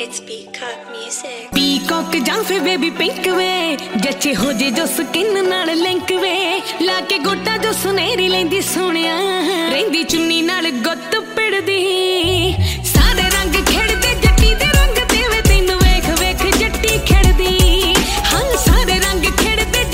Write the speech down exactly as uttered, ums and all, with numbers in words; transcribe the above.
It's Peacock Music. Peacock ਜਾਂ ਫੇ baby pink ਵੇ ਜੱਚੇ ਹੋ ਜੇ ਜੋ ਸਕਿਨ ਨਾਲ ਲਿੰਕ ਵੇ ਲਾ ਕੇ ਗੋਟਾ ਜੋ ਸੁਨਹਿਰੀ ਲੈਂਦੀ ਸੋਹਣਿਆ ਰਹਿੰਦੀ ਚੁੰਨੀ ਨਾਲ ਗੁੱਤ ਪਿੜਦੀ